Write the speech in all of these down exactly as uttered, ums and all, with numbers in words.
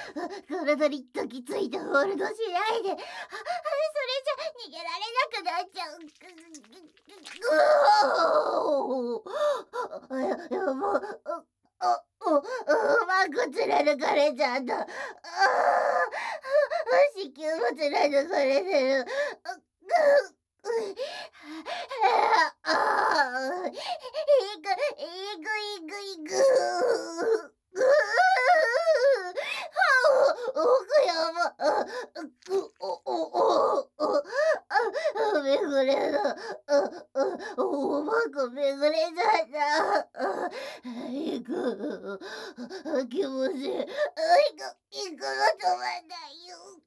体に抱きついてホールドしないで。あ、それじゃ逃げられなくなっちゃう。うおーや、やば。あ、お、うまく貫かれちゃった。ああ、子宮も貫かれてる。ああ、いく、いくいくいく。奥山、あ、お、お、お、お、あ、めぐれだ。あ、あ、おまくめぐれちゃった。いく、気持ちいい。いく、いくが止まんないよ。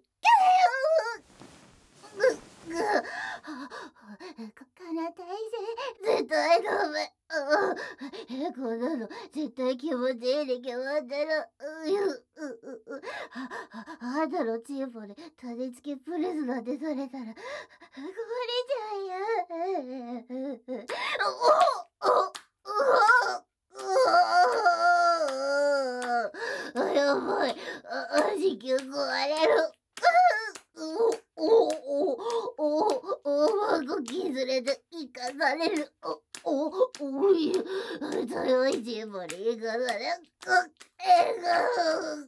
かな大勢絶対ダメ。え、こんなの絶対気持ちいいに決まってる。うゆうううああんたのチンポで種付けプレスなんてされたら壊れちゃうよ。おおおおやばい。あ、子宮壊れる。おおおおおまく削れて生かされる。おおおい強いチンポに生かされる。えぐ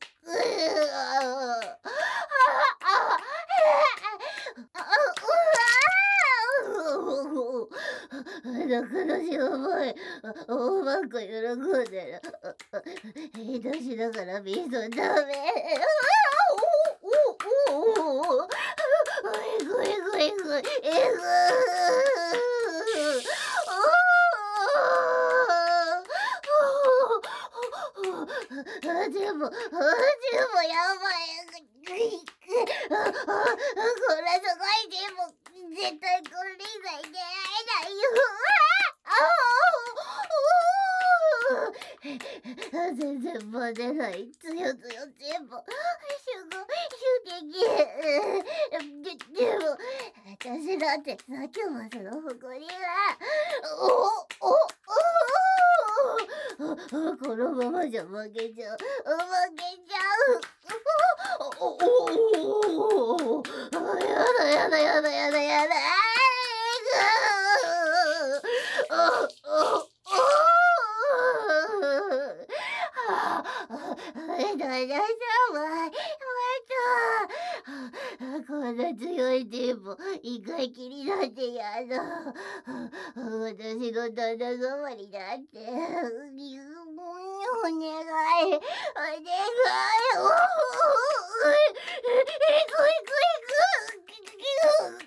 だからしょぼい。おまく喜んでる。いい年だからビートダメ。おおおおおえぐえぐえぐえぐあ、でも、あ、でもやばい。あ、あ、これすごいでも絶対これ以外出会えないよ。ああ、全然バレない。つよつよ全部。すごい、素敵。で、でも、私だってさっきもその誇りは、お、お、お、お、このままじゃ負けちゃう。負けちゃう。お、お、お、お、やだやだやだやだやだ。ああ、ああ、大丈夫。やった。こんな強いテンポ、一回きりなんてやだ。私の旦那様になって、お願い、お願い。おいくいくいく。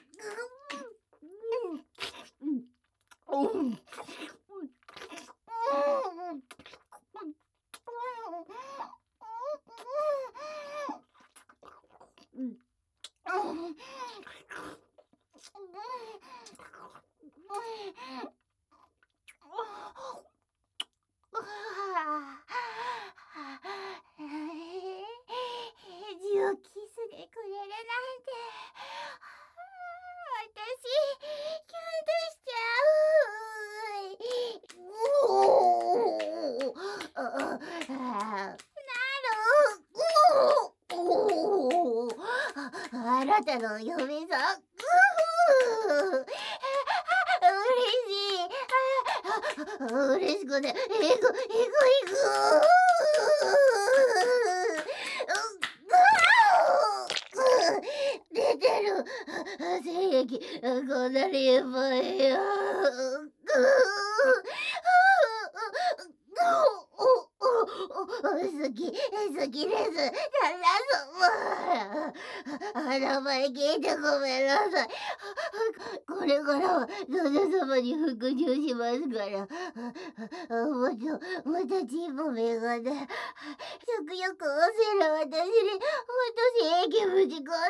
うん。エッジをキスでくれるなんて、私キュンとしちゃう。おお、ああ、なる。おお、あなたの嫁さん。嬉しくて、いく、いく、いく。出てる。精液、こんなにいっぱいよ。好き、好きです。旦那様。あ、名前聞いてごめんなさい。これからは旦那様に復讐しますから。もっと、またチンポメガで、食欲旺盛な私に、もっと精液ぶち込んで。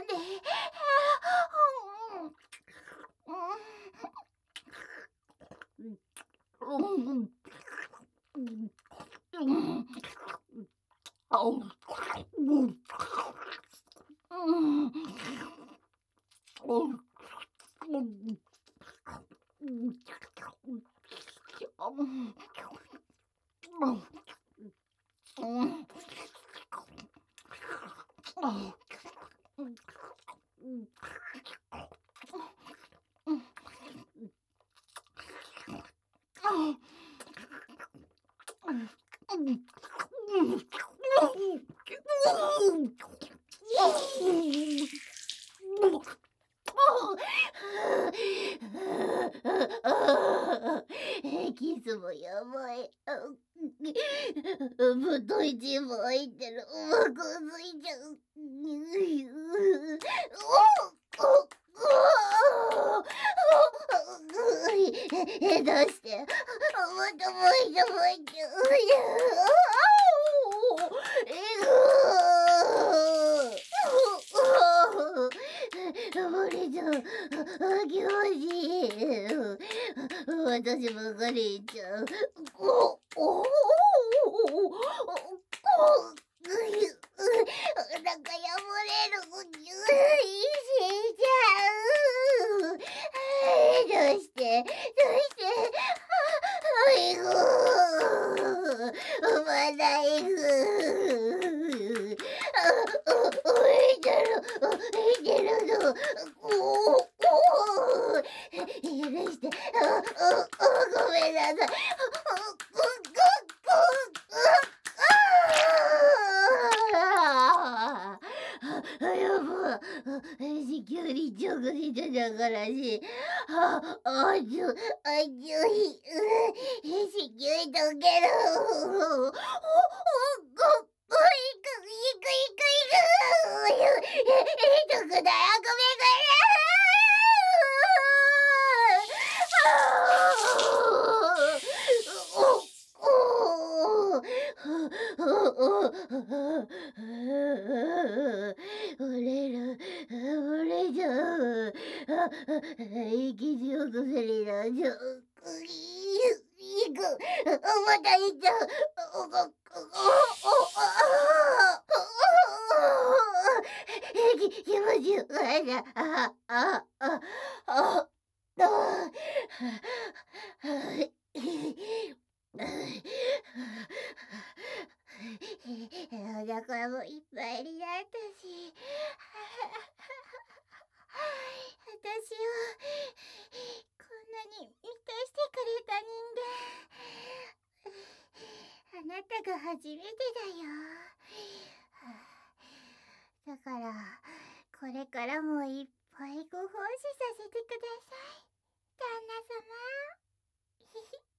キスもやばい。ぶっといチーム入ってる。うまくついちゃう。え、どうして？もっともう一度もう一度。漏れちゃう。あ、気持ちいい。私ばかり言っちゃう。おおおおなんか破れる。死んじゃう。どうしてどうしてあいぐ産まないぐあ、浮いてる浮いてるのおお許してああごめんなさいああやばし急に直接だからしああちょあちょいし急いとけるおおおごおいくいくいくいくえどこだよごめんごめん折れる折れちゃう息強くせりなちょいくまたいっちゃうおおお気持ちよあああああお腹もいっぱいになったし私をこんなに満たしてくれた人間あなたが初めてだよだからこれからもいっぱいご奉仕させてください旦那様